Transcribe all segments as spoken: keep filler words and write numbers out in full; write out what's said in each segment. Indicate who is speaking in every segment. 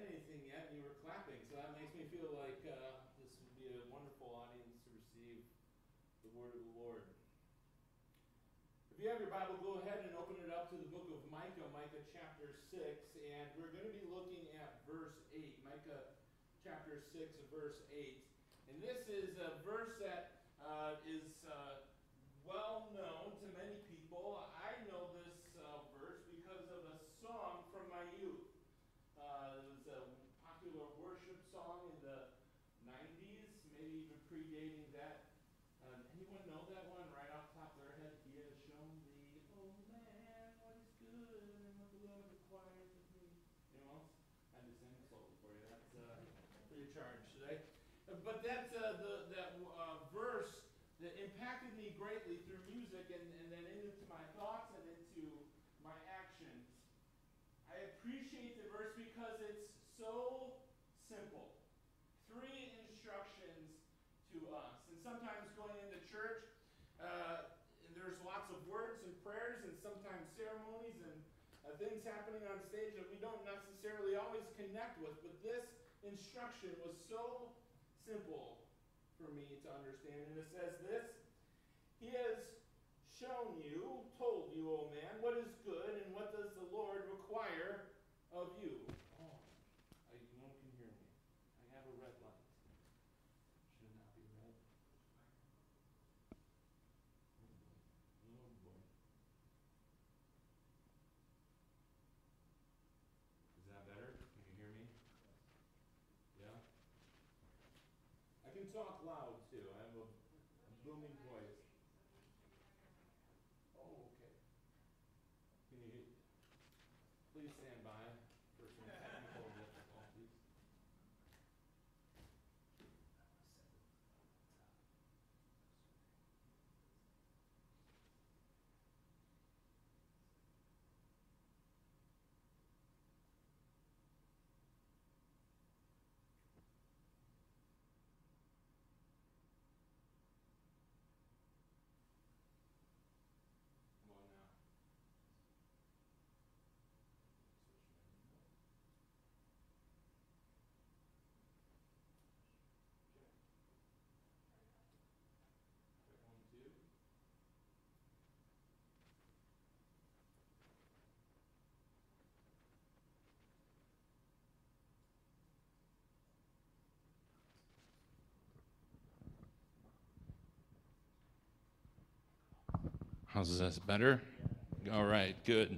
Speaker 1: anything yet, and you were clapping, so that makes me feel like uh, this would be a wonderful audience to receive the word of the Lord. If you have your Bible, go ahead and open it up to the book of Micah, Micah chapter six, and we're going to be looking at verse eight, Micah chapter six, verse eight. And this is a verse that uh, is uh, well known to many people. I know this uh, verse because of a song from my youth. Uh, it was a popular worship song in the nineties, maybe even predating that. Uh, anyone know that one right off the top of their head? He has shown thee, oh man, what is good and what the Lord requires of me. Anyone else? I just sang a solo for you. That's uh, free of charge today. Uh, but that's uh, the that uh, verse that impacted me greatly through music and, and then into my thoughts and into my actions. I appreciate the verse because it's so simple. Three instructions to us. And sometimes going into church, uh, there's lots of words and prayers and sometimes ceremonies and uh, things happening on stage that we don't necessarily always connect with. But this instruction was so simple for me to understand. And it says this: He has shown you, told you, O man, what is good and what does the Lord require of you. Oh, I, no one can hear me. I have a red light. Should not be red. Oh boy. Is that better? Can you hear me? Yeah? I can talk loud too. I have a, a booming voice. Oh, okay. Can you hear? Please stand by for some technical difficulties. Come on now. Check one, two. How's this better? All right, good.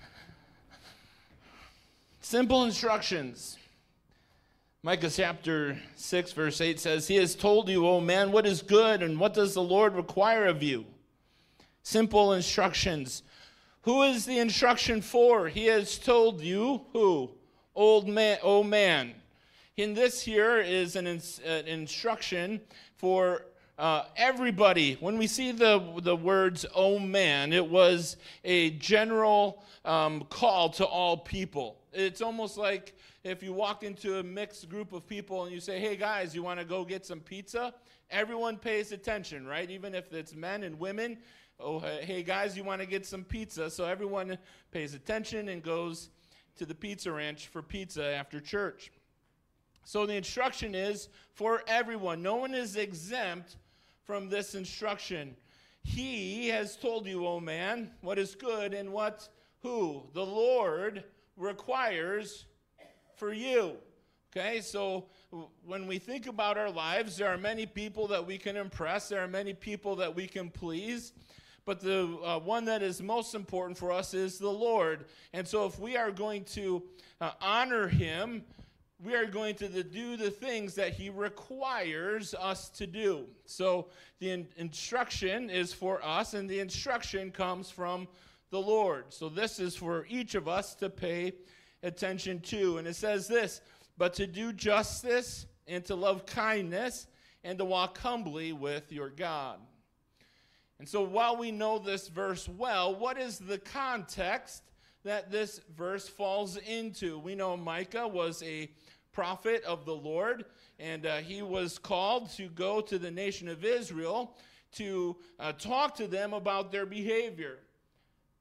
Speaker 1: Simple instructions. Micah chapter six, verse eight says, He has told you, O man, what is good and what does the Lord require of you? Simple instructions. Who is the instruction for? He has told you, who? Old man, O man. In this here is an, ins- an instruction for Uh, everybody. When we see the the words, oh man, it was a general um, call to all people. It's almost like if you walk into a mixed group of people and you say, hey guys, you want to go get some pizza? Everyone pays attention, right? Even if it's men and women. Oh, hey guys, you want to get some pizza? So everyone pays attention and goes to the pizza ranch for pizza after church. So the instruction is for everyone. No one is exempt from this instruction. He has told you, O man, what is good and what, who? The Lord requires for you. Okay, so when we think about our lives, there are many people that we can impress. There are many people that we can please. But the uh, one that is most important for us is the Lord. And so if we are going to uh, honor him, we are going to do the things that he requires us to do. So the in- instruction is for us, and the instruction comes from the Lord. So this is for each of us to pay attention to. And it says this, but to do justice and to love kindness and to walk humbly with your God. And so while we know this verse well, what is the context that this verse falls into? We know Micah was a prophet of the Lord, and uh, he was called to go to the nation of Israel to uh, talk to them about their behavior.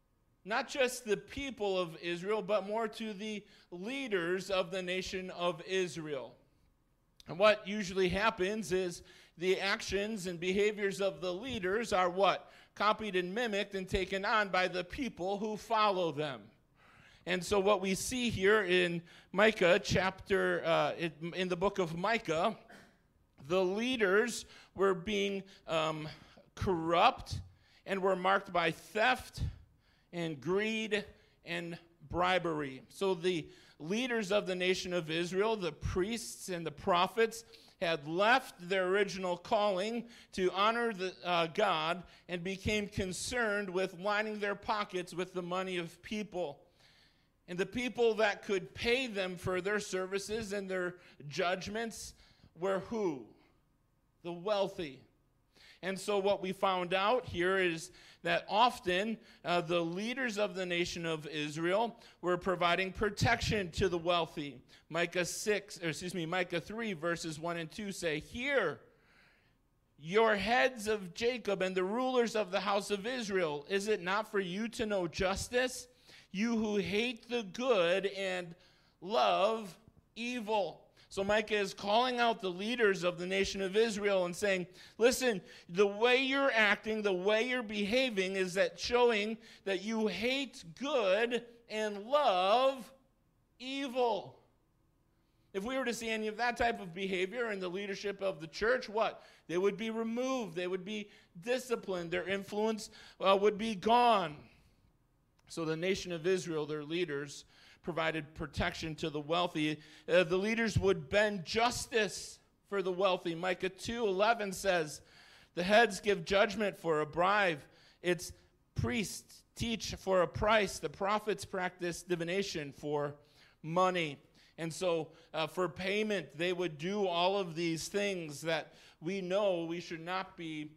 Speaker 1: not just the people of Israel, but more to the leaders of the nation of Israel. And what usually happens is the actions and behaviors of the leaders are what? Copied and mimicked and taken on by the people who follow them. And so what we see here in Micah chapter, uh, in, in the book of Micah, the leaders were being um, corrupt and were marked by theft and greed and bribery. So the leaders of the nation of Israel, the priests and the prophets, had left their original calling to honor the, uh, God and became concerned with lining their pockets with the money of people. And the people that could pay them for their services and their judgments were who? The wealthy. And so what we found out here is that often uh, the leaders of the nation of Israel were providing protection to the wealthy. Micah six, or excuse me, Micah three verses one and two say, "Hear, your heads of Jacob and the rulers of the house of Israel, is it not for you to know justice? You who hate the good and love evil." So Micah is calling out the leaders of the nation of Israel and saying, listen, the way you're acting, the way you're behaving is that showing that you hate good and love evil. If we were to see any of that type of behavior in the leadership of the church, what? They would be removed. They would be disciplined. Their influence uh, would be gone. So the nation of Israel, their leaders, provided protection to the wealthy. Uh, the leaders would bend justice for the wealthy. Micah two eleven says, "The heads give judgment for a bribe. Its priests teach for a price. The prophets practice divination for money." And so uh, for payment, they would do all of these things that we know we should not be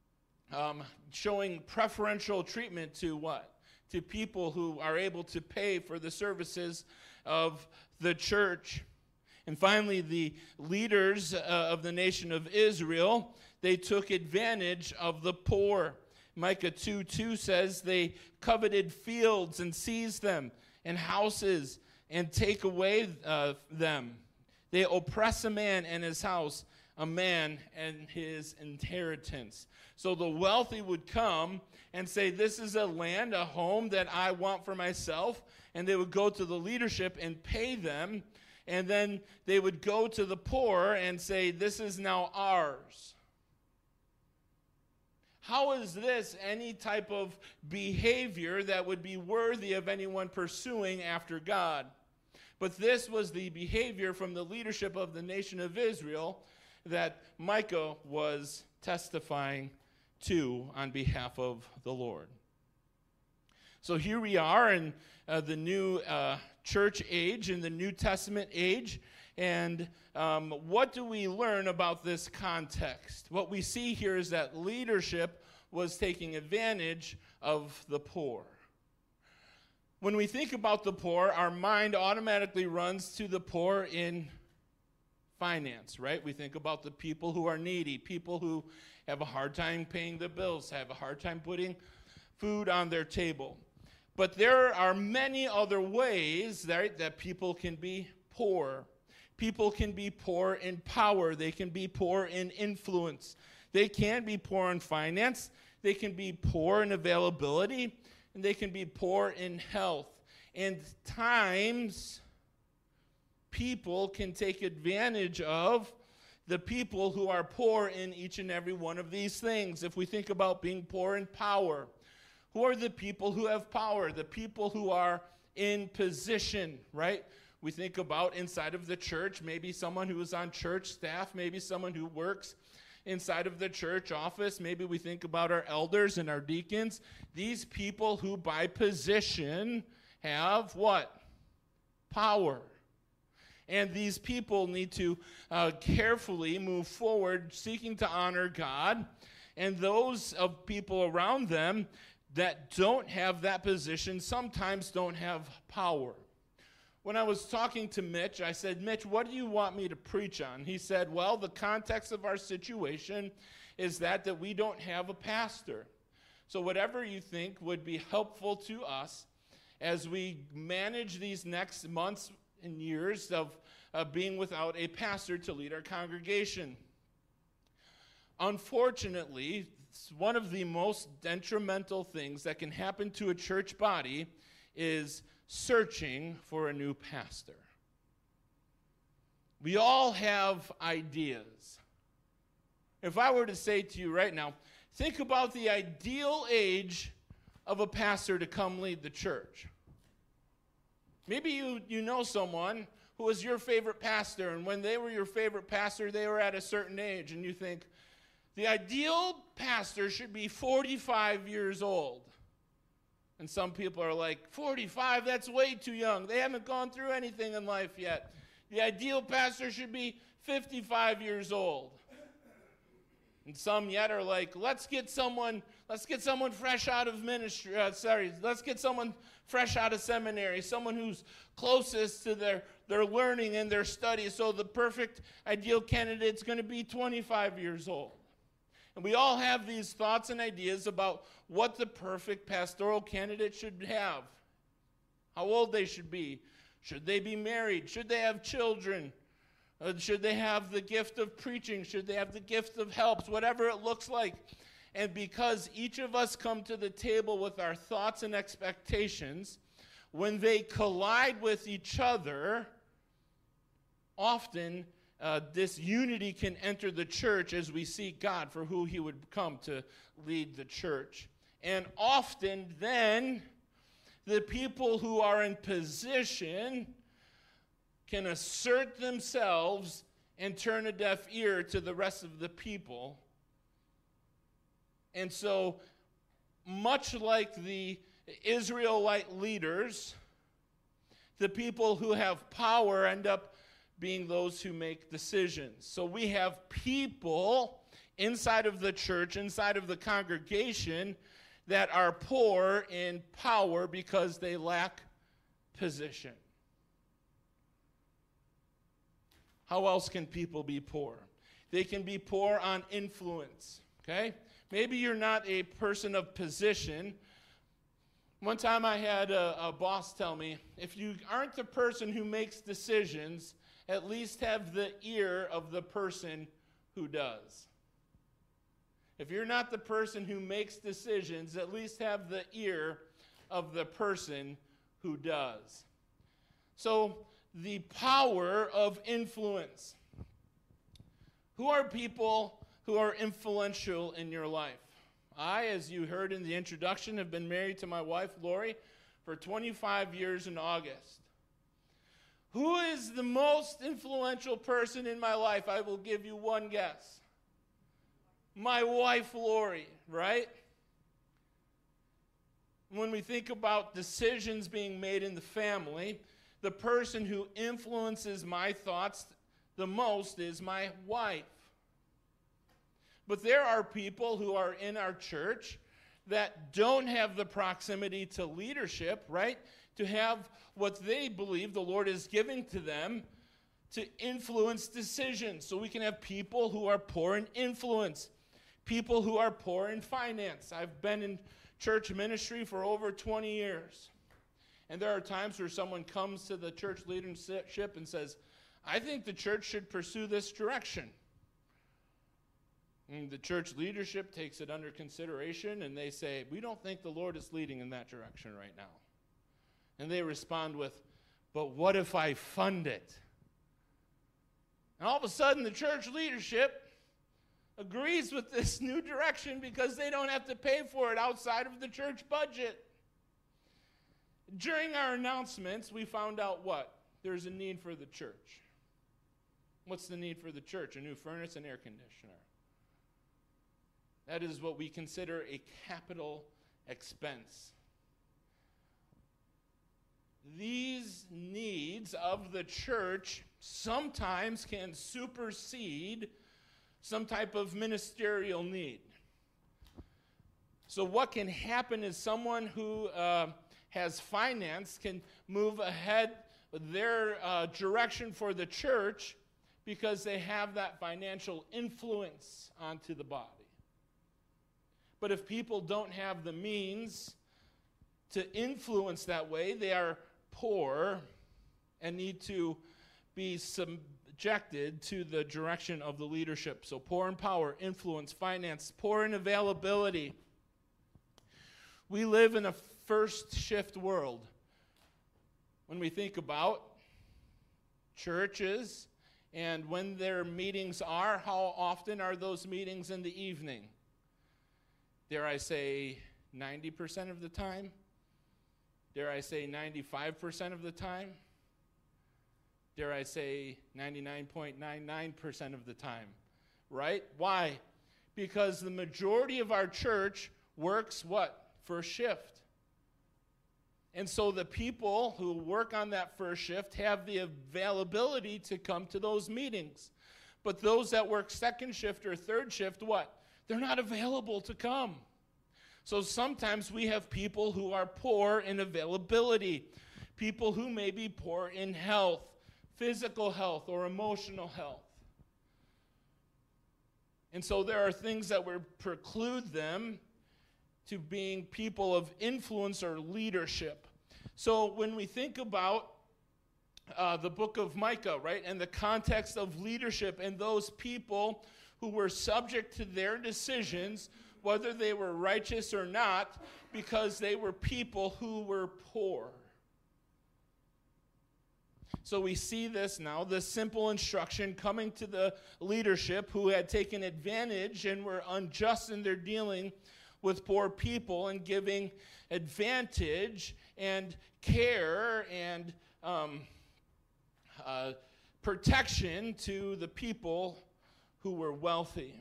Speaker 1: um, showing preferential treatment to what? To people who are able to pay for the services of the church. And finally, the leaders uh, of the nation of Israel, they took advantage of the poor. Micah two two says they coveted fields and seized them, and houses and take away uh, them. They oppress a man and his house, a man and his inheritance. So the wealthy would come and say, this is a land, a home that I want for myself. And they would go to the leadership and pay them. And then they would go to the poor and say, this is now ours. How is this any type of behavior that would be worthy of anyone pursuing after God? But this was the behavior from the leadership of the nation of Israel that Micah was testifying to on behalf of the Lord. So here we are in uh, the new uh, church age, in the New Testament age, and um, what do we learn about this context? What we see here is that leadership was taking advantage of the poor. When we think about the poor, our mind automatically runs to the poor in finance, right? We think about the people who are needy, people who have a hard time paying the bills, have a hard time putting food on their table. But there are many other ways that, that people can be poor. People can be poor in power. They can be poor in influence. They can be poor in finance. They can be poor in availability. And they can be poor in health. And times people can take advantage of the people who are poor in each and every one of these things. If we think about being poor in power, who are the people who have power? The people who are in position, right? We think about inside of the church, maybe someone who is on church staff, maybe someone who works inside of the church office. Maybe we think about our elders and our deacons. These people who by position have what? Power. And these people need to uh, carefully move forward, seeking to honor God. And those of people around them that don't have that position sometimes don't have power. When I was talking to Mitch, I said, Mitch, what do you want me to preach on? He said, well, the context of our situation is that, that we don't have a pastor. So whatever you think would be helpful to us as we manage these next months and years of uh, being without a pastor to lead our congregation. Unfortunately, one of the most detrimental things that can happen to a church body is searching for a new pastor. We all have ideas. If I were to say to you right now, think about the ideal age of a pastor to come lead the church. Maybe you, you know someone who was your favorite pastor, and when they were your favorite pastor, they were at a certain age, and you think, the ideal pastor should be forty-five years old. And some people are like, forty-five, that's way too young. They haven't gone through anything in life yet. The ideal pastor should be fifty-five years old. And some yet are like, let's get someone, let's get someone fresh out of ministry, uh, sorry, let's get someone fresh out of seminary, someone who's closest to their, their learning and their study. So the perfect ideal candidate's going to be twenty-five years old. And we all have these thoughts and ideas about what the perfect pastoral candidate should have, how old they should be. Should they be married? Should they have children? Uh, should they have the gift of preaching? Should they have the gift of helps? Whatever it looks like. And because each of us come to the table with our thoughts and expectations, when they collide with each other, often uh, this unity can enter the church as we seek God for who he would come to lead the church. And often then, the people who are in position can assert themselves and turn a deaf ear to the rest of the people. And so, much like the Israelite leaders, the people who have power end up being those who make decisions. So we have people inside of the church, inside of the congregation, that are poor in power because they lack position. How else can people be poor? They can be poor on influence, okay? Maybe you're not a person of position. One time I had a, a boss tell me, if you aren't the person who makes decisions, at least have the ear of the person who does. If you're not the person who makes decisions, at least have the ear of the person who does. So, the power of influence. Who are people who are influential in your life? I, as you heard in the introduction, have been married to my wife, Lori, for twenty-five years in August. Who is the most influential person in my life? I will give you one guess. My wife, Lori, right? When we think about decisions being made in the family, the person who influences my thoughts the most is my wife. But there are people who are in our church that don't have the proximity to leadership, right? To have what they believe the Lord is giving to them to influence decisions. So we can have people who are poor in influence, people who are poor in finance. I've been in church ministry for over twenty years. And there are times where someone comes to the church leadership and says, I think the church should pursue this direction. And the church leadership takes it under consideration and they say, we don't think the Lord is leading in that direction right now. And they respond with, but what if I fund it? And all of a sudden the church leadership agrees with this new direction because they don't have to pay for it outside of the church budget. During our announcements, we found out what? There's a need for the church. What's the need for the church? A new furnace and air conditioner. That is what we consider a capital expense. These needs of the church sometimes can supersede some type of ministerial need. So what can happen is someone who uh, has finance can move ahead with their uh, direction for the church because they have that financial influence onto the body. But if people don't have the means to influence that way, they are poor and need to be subjected to the direction of the leadership. So poor in power, influence, finance, poor in availability. We live in a first shift world. When we think about churches and when their meetings are, how often are those meetings in the evening? Dare I say ninety percent of the time? Dare I say ninety-five percent of the time? Dare I say ninety-nine point nine nine percent of the time? Right? Why? Because the majority of our church works what? First shift. And so the people who work on that first shift have the availability to come to those meetings. But those that work second shift or third shift, what? They're not available to come. So sometimes we have people who are poor in availability, people who may be poor in health, physical health or emotional health. And so there are things that would preclude them to being people of influence or leadership. So when we think about uh, the book of Micah, right, and the context of leadership and those people who were subject to their decisions, whether they were righteous or not, because they were people who were poor. So we see this now, this simple instruction coming to the leadership who had taken advantage and were unjust in their dealing with poor people and giving advantage and care and um, uh, protection to the people who were wealthy.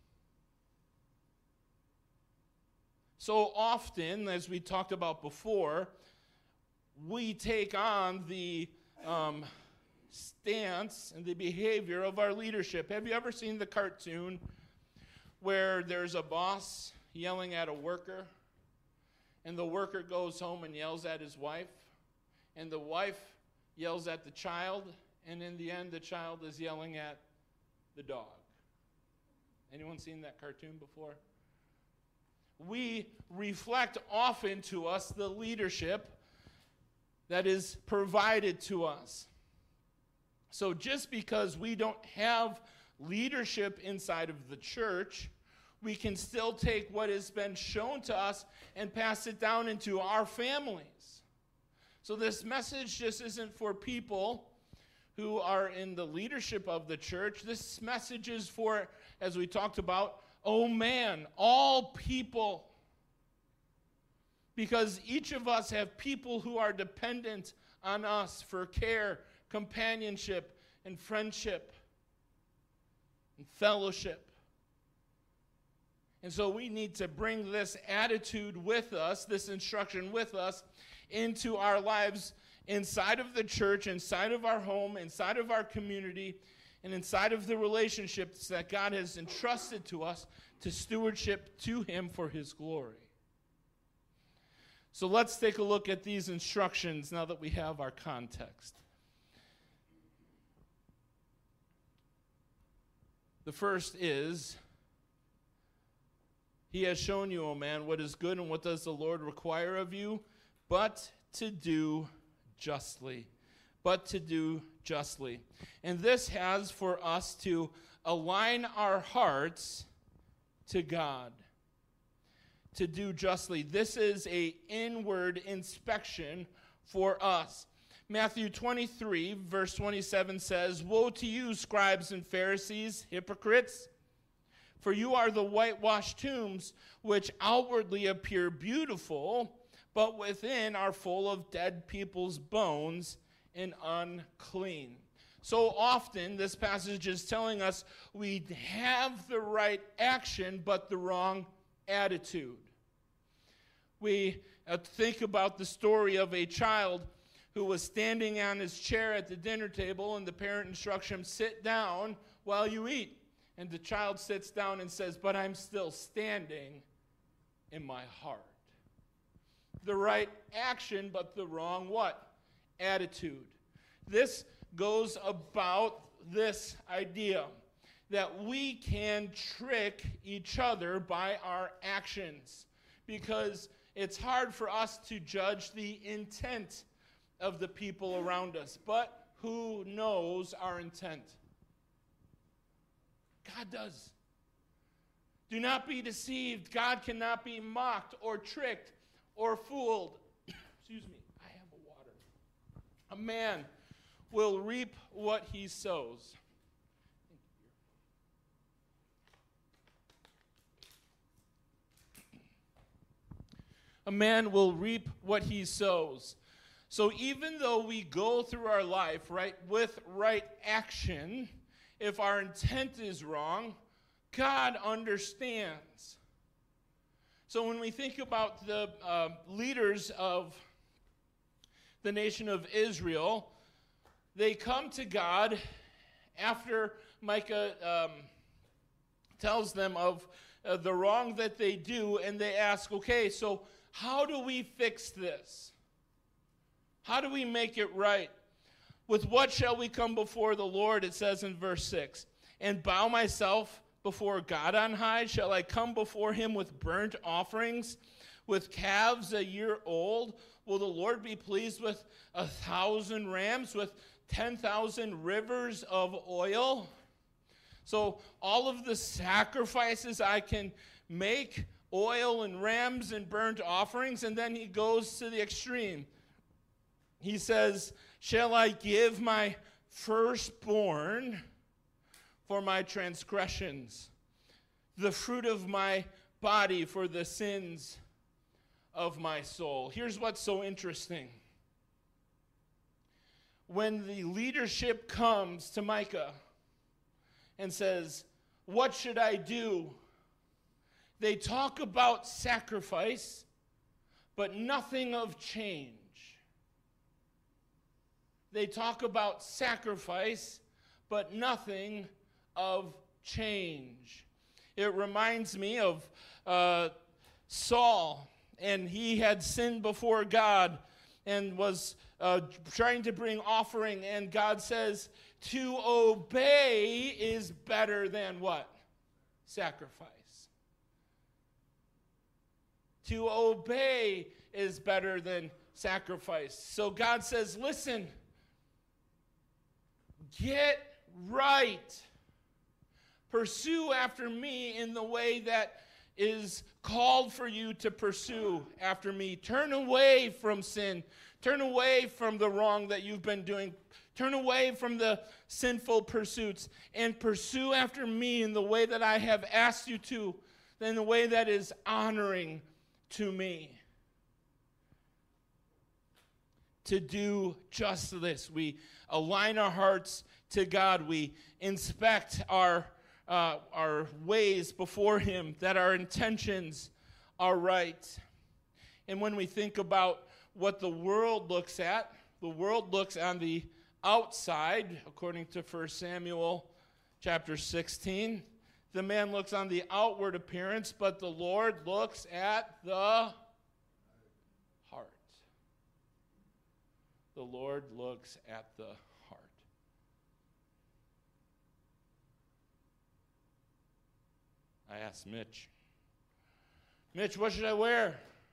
Speaker 1: So often, as we talked about before, we take on the um, stance and the behavior of our leadership. Have you ever seen the cartoon where there's a boss yelling at a worker, and the worker goes home and yells at his wife, and the wife yells at the child, and in the end, the child is yelling at the dog? Anyone seen that cartoon before? We reflect often to us the leadership that is provided to us. So just because we don't have leadership inside of the church, we can still take what has been shown to us and pass it down into our families. So this message just isn't for people who are in the leadership of the church. This message is for, as we talked about, oh man, all people. Because each of us have people who are dependent on us for care, companionship, and friendship, and fellowship. And so we need to bring this attitude with us, this instruction with us, into our lives inside of the church, inside of our home, inside of our community, and inside of the relationships that God has entrusted to us to stewardship to Him for His glory. So let's take a look at these instructions now that we have our context. The first is, He has shown you, O man, what is good and what does the Lord require of you, but to do justly. But to do justly. And this has for us to align our hearts to God. To do justly. This is an inward inspection for us. Matthew twenty-three, verse twenty-seven says, Woe to you, scribes and Pharisees, hypocrites! For you are the whitewashed tombs, which outwardly appear beautiful, but within are full of dead people's bones and unclean. So often, this passage is telling us we have the right action, but the wrong attitude. We uh, think about the story of a child who was standing on his chair at the dinner table, and the parent instructs him, sit down while you eat. And the child sits down and says, but I'm still standing in my heart. The right action, but the wrong what? Attitude. This goes about this idea that we can trick each other by our actions, because it's hard for us to judge the intent of the people around us. But who knows our intent? God does. Do not be deceived. God cannot be mocked or tricked or fooled. Excuse me, I have a water. A man will reap what he sows. A man will reap what he sows. So even though we go through our life right with right action, if our intent is wrong, God understands. So when we think about the uh, leaders of the nation of Israel, they come to God after Micah um, tells them of uh, the wrong that they do, and they ask, okay, so how do we fix this? How do we make it right? With what shall we come before the Lord? It says in verse six, and bow myself before God on high? Shall I come before him with burnt offerings, with calves a year old? Will the Lord be pleased with a thousand rams, with ten thousand rivers of oil? So all of the sacrifices I can make, oil and rams and burnt offerings, and then he goes to the extreme. He says, shall I give my firstborn for my transgressions, the fruit of my body for the sins of my soul? Here's what's so interesting. When the leadership comes to Micah and says, what should I do? They talk about sacrifice, but nothing of change. They talk about sacrifice, but nothing of change. It reminds me of uh, Saul, and he had sinned before God and was uh, trying to bring offering, and God says, to obey is better than what? Sacrifice. To obey is better than sacrifice. So God says, listen, get right. Pursue after me in the way that is called for you to pursue after me. Turn away from sin. Turn away from the wrong that you've been doing. Turn away from the sinful pursuits and pursue after me in the way that I have asked you to, in the way that is honoring to me. To do just this, we align our hearts to God. We inspect our uh, our ways before him, that our intentions are right. And when we think about what the world looks at, the world looks on the outside, according to First Samuel chapter sixteen. The man looks on the outward appearance, but the Lord looks at the heart. The Lord looks at the heart. I asked Mitch, Mitch, what should I wear?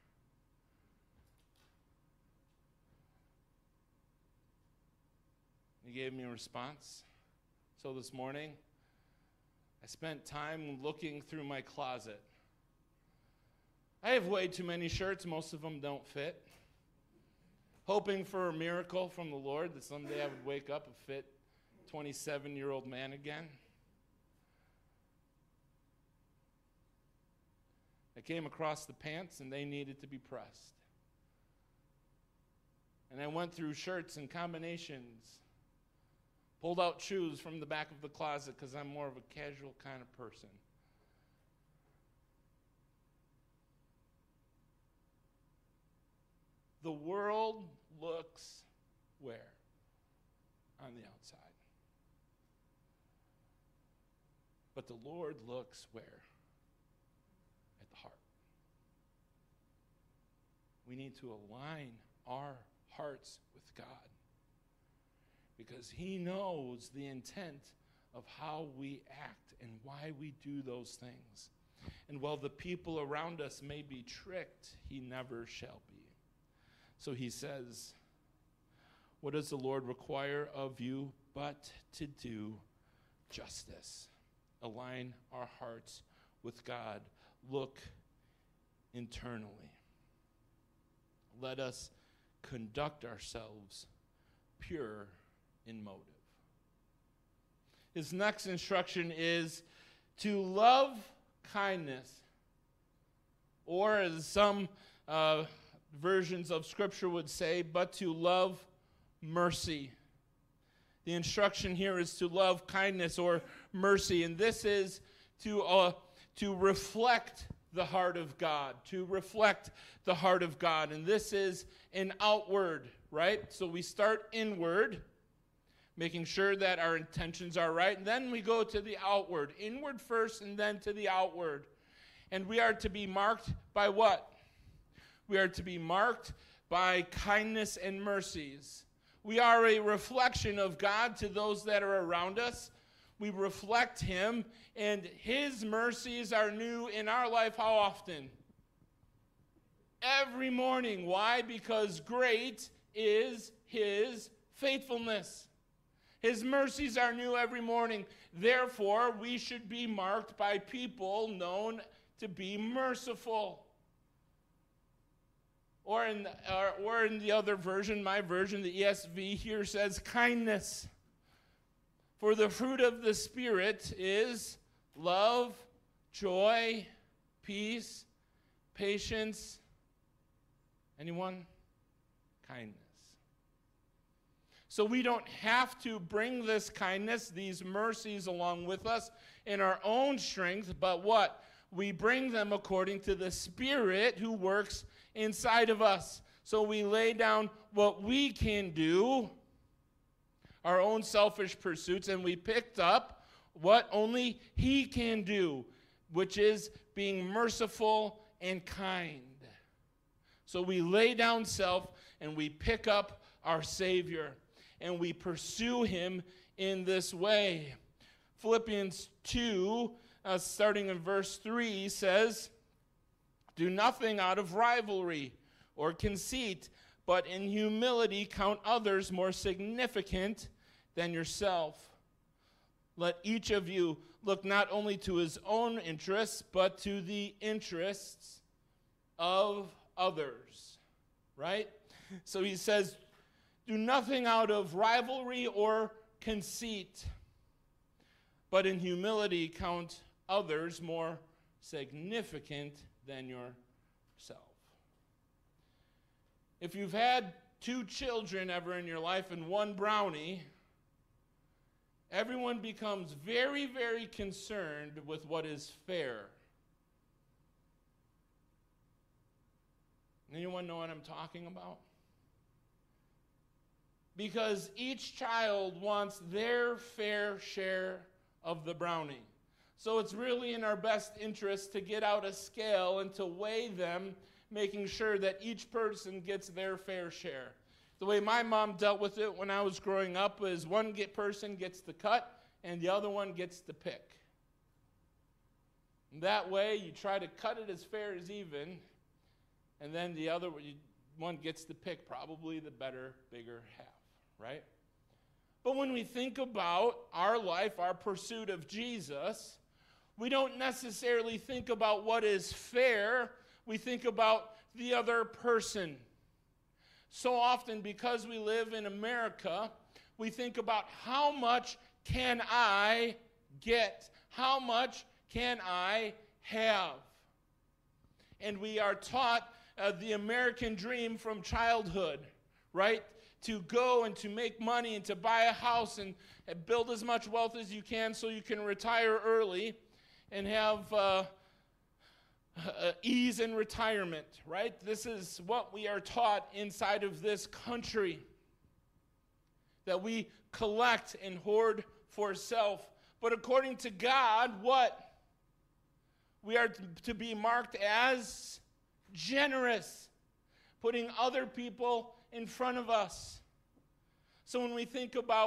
Speaker 1: He gave me a response. So this morning, I spent time looking through my closet. I have way too many shirts. Most of them don't fit. Hoping for a miracle from the Lord that someday I would wake up a fit twenty-seven-year-old man again. I came across the pants, and they needed to be pressed. And I went through shirts and combinations. Pulled out shoes from the back of the closet because I'm more of a casual kind of person. The world looks where? On the outside. But the Lord looks where? At the heart. We need to align our hearts with God, because he knows the intent of how we act and why we do those things. And while the people around us may be tricked, he never shall be. So he says, what does the Lord require of you but to do justice? Align our hearts with God. Look internally. Let us conduct ourselves pure in motive. His next instruction is to love kindness, or as some uh, versions of Scripture would say, but to love mercy. The instruction here is to love kindness or mercy, and this is to uh, to reflect the heart of God, to reflect the heart of God, and this is an outward, right? So we start inward, making sure that our intentions are right, and then we go to the outward, inward first and then to the outward. And we are to be marked by what? We are to be marked by kindness and mercies. We are a reflection of God to those that are around us. We reflect him, and his mercies are new in our life how often? Every morning. Why? Because great is his faithfulness. His mercies are new every morning. Therefore, we should be marked by people known to be merciful. Or in, or, or in the other version, my version, the E S V here says kindness. For the fruit of the Spirit is love, joy, peace, patience. Anyone? Kindness. So we don't have to bring this kindness, these mercies along with us in our own strength, but what? We bring them according to the Spirit who works inside of us. So we lay down what we can do, our own selfish pursuits, and we picked up what only he can do, which is being merciful and kind. So we lay down self and we pick up our Savior and we pursue him in this way. Philippians two, uh, starting in verse three, says, do nothing out of rivalry or conceit, but in humility count others more significant than yourself. Let each of you look not only to his own interests, but to the interests of others. Right? So he says, do nothing out of rivalry or conceit, but in humility count others more significant than yourself. If you've had two children ever in your life and one brownie, everyone becomes very, very concerned with what is fair. Anyone know what I'm talking about? Because each child wants their fair share of the brownie. So it's really in our best interest to get out a scale and to weigh them, making sure that each person gets their fair share. The way my mom dealt with it when I was growing up is one get person gets the cut and the other one gets the pick. And that way you try to cut it as fair as even, and then the other one gets the pick, probably the better, bigger half, right? But when we think about our life, our pursuit of Jesus, we don't necessarily think about what is fair. We think about the other person. So often, because we live in America, we think about how much can I get? How much can I have? And we are taught uh, the American dream from childhood, right? To go and to make money and to buy a house and, and build as much wealth as you can so you can retire early and have uh, uh, ease in retirement, right? This is what we are taught inside of this country, that we collect and hoard for self. But according to God, what? We are to be marked as generous, putting other people in front of us. So when we think about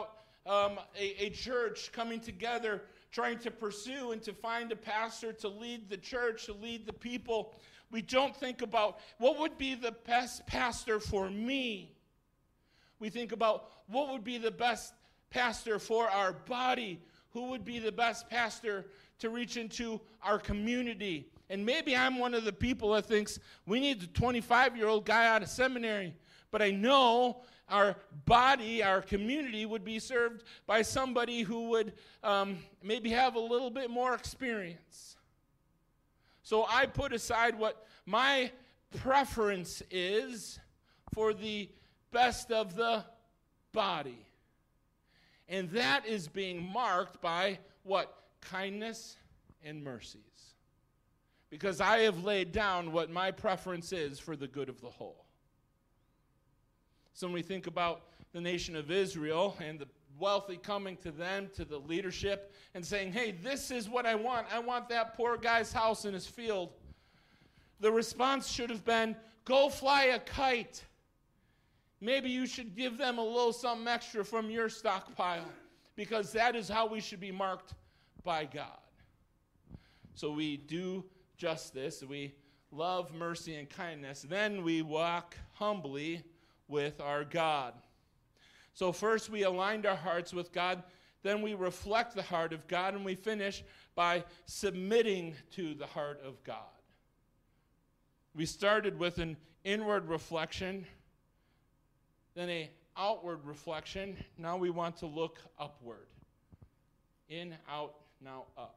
Speaker 1: um, a, a church coming together, trying to pursue and to find a pastor to lead the church, to lead the people, we don't think about what would be the best pastor for me. We think about what would be the best pastor for our body, who would be the best pastor to reach into our community. And maybe I'm one of the people that thinks we need a twenty-five-year-old guy out of seminary. But I know our body, our community would be served by somebody who would um, maybe have a little bit more experience. So I put aside what my preference is for the best of the body. And that is being marked by what? Kindness and mercies. Because I have laid down what my preference is for the good of the whole. So when we think about the nation of Israel and the wealthy coming to them, to the leadership, and saying, hey, this is what I want. I want that poor guy's house in his field. The response should have been, go fly a kite. Maybe you should give them a little something extra from your stockpile, because that is how we should be marked by God. So we do justice, we love mercy and kindness, then we walk humbly with our God. So first we aligned our hearts with God, then we reflect the heart of God, and we finish by submitting to the heart of God. We started with an inward reflection, then an outward reflection. Now we want to look upward. In, out, now up.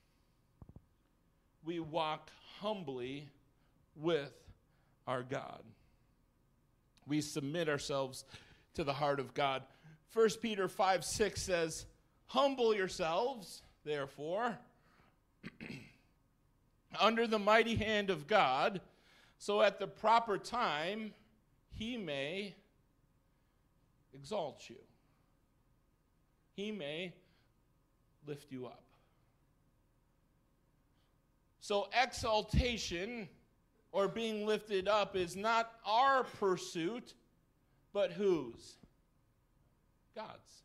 Speaker 1: We walk humbly with our God. We submit ourselves to the heart of God. First Peter five six says, humble yourselves, therefore, under the mighty hand of God, so at the proper time he may exalt you. He may lift you up. So exaltation, or being lifted up, is not our pursuit, but whose? God's.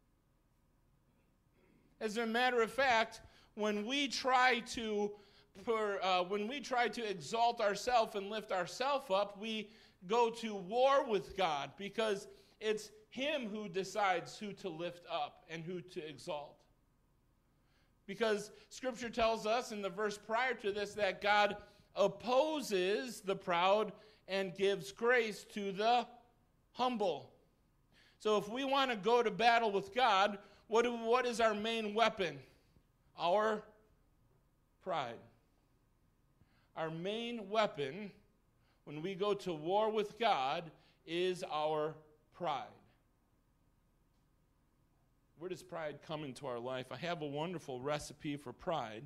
Speaker 1: As a matter of fact, when we try to for, uh, when we try to exalt ourselves and lift ourselves up, we go to war with God, because it's Him who decides who to lift up and who to exalt. Because Scripture tells us in the verse prior to this that God opposes the proud and gives grace to the humble. So if we want to go to battle with God, what, do, what is our main weapon? Our pride. Our main weapon when we go to war with God is our pride. Where does pride come into our life? I have a wonderful recipe for pride.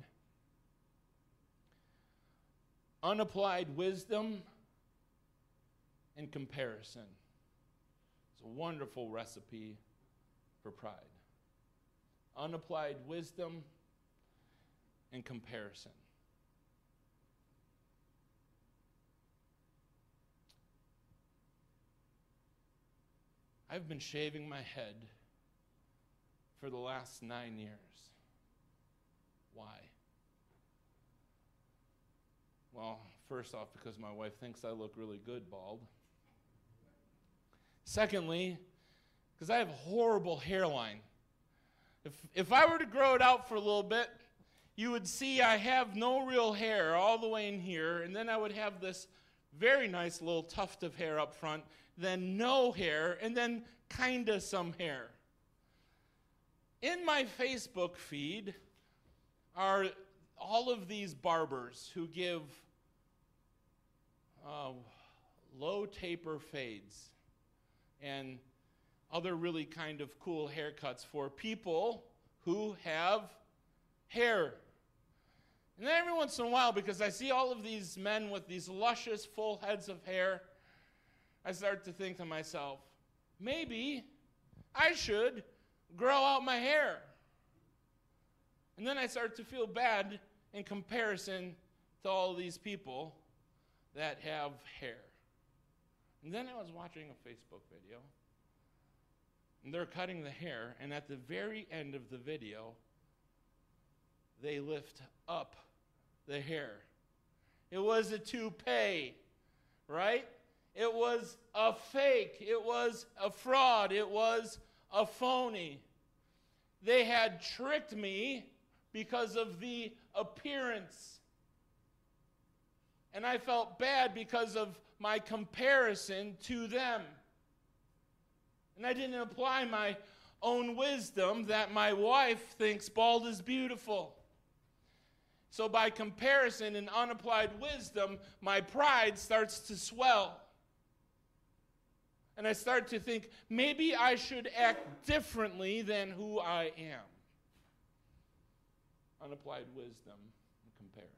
Speaker 1: Unapplied wisdom and comparison. It's a wonderful recipe for pride. Unapplied wisdom and comparison. I've been shaving my head for the last nine years. Why? Well, first off, because my wife thinks I look really good bald. Secondly, because I have a horrible hairline. If, if I were to grow it out for a little bit, you would see I have no real hair all the way in here, and then I would have this very nice little tuft of hair up front, then no hair, and then kind of some hair. In my Facebook feed are all of these barbers who give uh, low taper fades and other really kind of cool haircuts for people who have hair. And then every once in a while, because I see all of these men with these luscious full heads of hair, I start to think to myself, maybe I should grow out my hair. And then I start to feel bad in comparison to all these people that have hair. And then I was watching a Facebook video, And they're cutting the hair, and at the very end of the video, they lift up the hair. It was a toupee, right? It was a fake. It was a fraud. It was a phony. They had tricked me because of the appearance. And I felt bad because of my comparison to them. And I didn't apply my own wisdom that my wife thinks bald is beautiful. So by comparison and unapplied wisdom, my pride starts to swell. And I start to think, maybe I should act differently than who I am. Unapplied wisdom and comparison.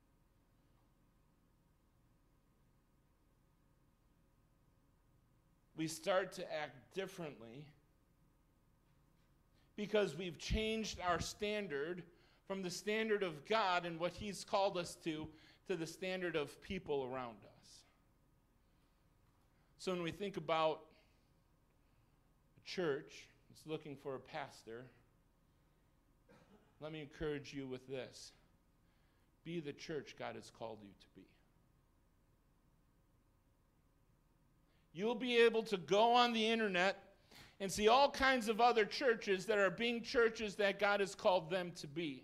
Speaker 1: We start to act differently because we've changed our standard from the standard of God and what He's called us to, to the standard of people around us. So when we think about a church that's looking for a pastor, let me encourage you with this. Be the church God has called you to be. You'll be able to go on the internet and see all kinds of other churches that are being churches that God has called them to be.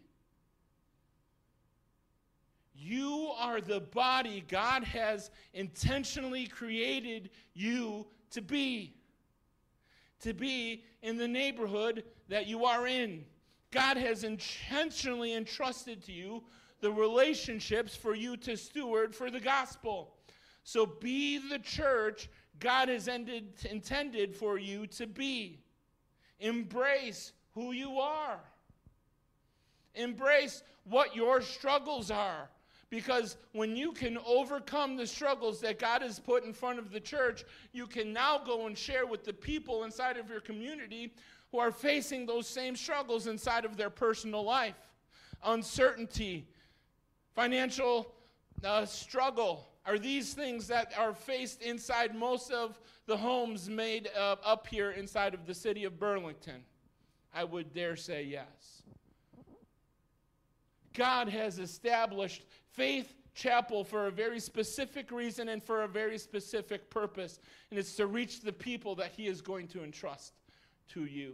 Speaker 1: You are the body God has intentionally created you to be. To be in the neighborhood that you are in. God has intentionally entrusted to you the relationships for you to steward for the gospel. So be the church God has ended, intended for you to be. Embrace who you are. Embrace what your struggles are. Because when you can overcome the struggles that God has put in front of the church, you can now go and share with the people inside of your community who are facing those same struggles inside of their personal life. Uncertainty, financial uh, struggle, are these things that are faced inside most of the homes made uh, up here inside of the city of Burlington? I would dare say yes. God has established Faith Chapel for a very specific reason and for a very specific purpose, and it's to reach the people that He is going to entrust to you.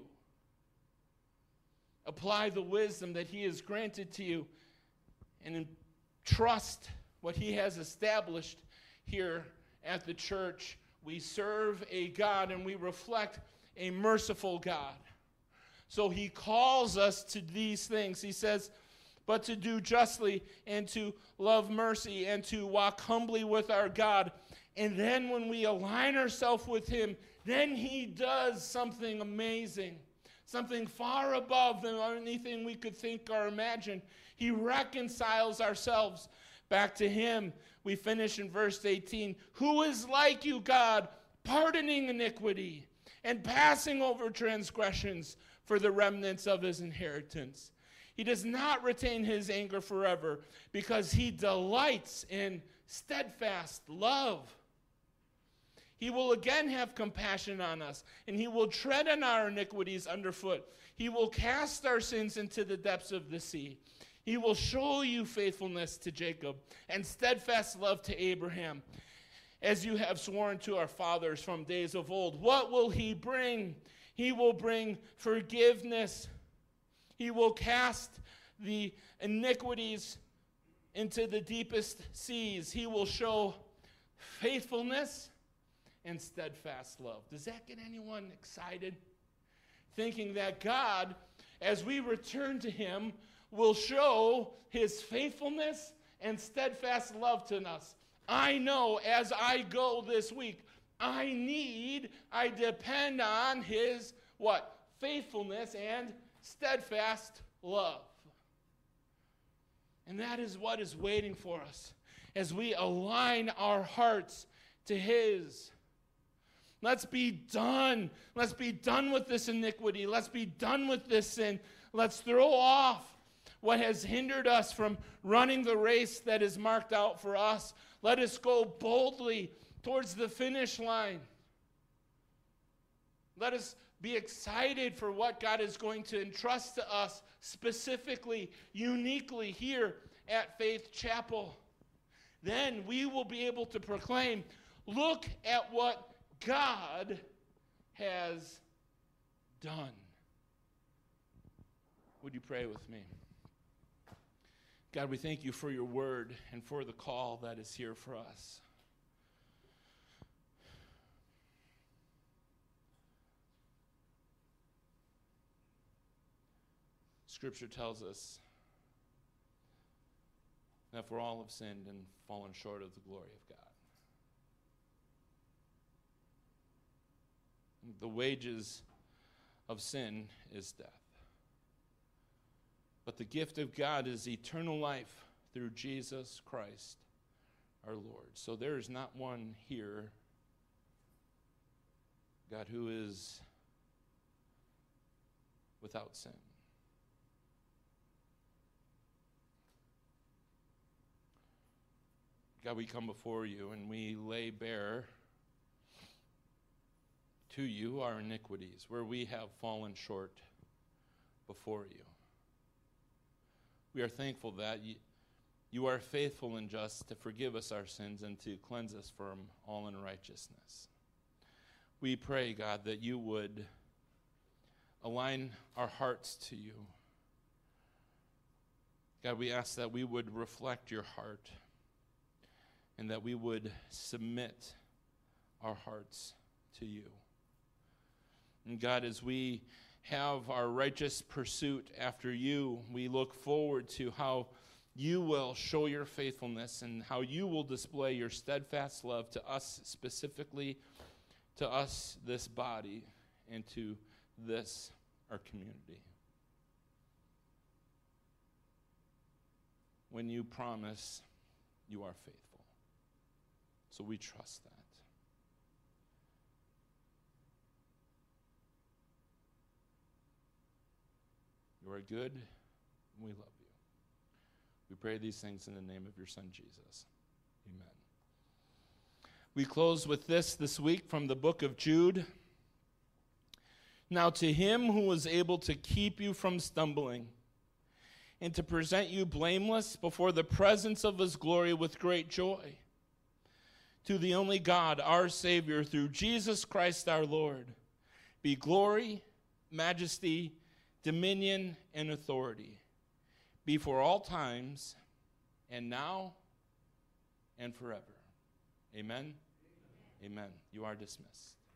Speaker 1: Apply the wisdom that He has granted to you and trust what He has established here at the church. We serve a God and we reflect a merciful God. So He calls us to these things. He says, but to do justly and to love mercy and to walk humbly with our God. And then when we align ourselves with Him, then He does something amazing, something far above than anything we could think or imagine. He reconciles ourselves back to Him. We finish in verse eighteen. Who is like you, God, pardoning iniquity and passing over transgressions for the remnants of His inheritance? He does not retain His anger forever because He delights in steadfast love. He will again have compassion on us, and He will tread on our iniquities underfoot. He will cast our sins into the depths of the sea. He will show you faithfulness to Jacob and steadfast love to Abraham, as you have sworn to our fathers from days of old. What will He bring? He will bring forgiveness. He will cast the iniquities into the deepest seas. He will show faithfulness and steadfast love. Does that get anyone excited? Thinking that God, as we return to Him, will show His faithfulness and steadfast love to us. I know as I go this week, I need, I depend on His, what? Faithfulness and steadfast love. And that is what is waiting for us as we align our hearts to His. Let's be done. Let's be done with this iniquity. Let's be done with this sin. Let's throw off what has hindered us from running the race that is marked out for us. Let us go boldly towards the finish line. Let us be excited for what God is going to entrust to us specifically, uniquely here at Faith Chapel. Then we will be able to proclaim, look at what God has done. Would you pray with me? God, we thank you for your word and for the call that is here for us. Scripture tells us that for all have sinned and fallen short of the glory of God. The wages of sin is death. But the gift of God is eternal life through Jesus Christ our Lord. So there is not one here, God, who is without sin. God, we come before you and we lay bare to you our iniquities, where we have fallen short before you. We are thankful that you, you are faithful and just to forgive us our sins and to cleanse us from all unrighteousness. We pray, God, that you would align our hearts to you. God, we ask that we would reflect your heart and that we would submit our hearts to you. And God, as we have our righteous pursuit after you, we look forward to how you will show your faithfulness and how you will display your steadfast love to us specifically, to us, this body, and to this, our community. When you promise, you are faithful. So we trust that. You are good, and we love you. We pray these things in the name of your Son, Jesus. Amen. We close with this this week from the book of Jude. Now to him who is able to keep you from stumbling and to present you blameless before the presence of his glory with great joy, to the only God, our Savior, through Jesus Christ our Lord, be glory, majesty, dominion, and authority, be for all times, and now, and forever. Amen? Amen. Amen. You are dismissed.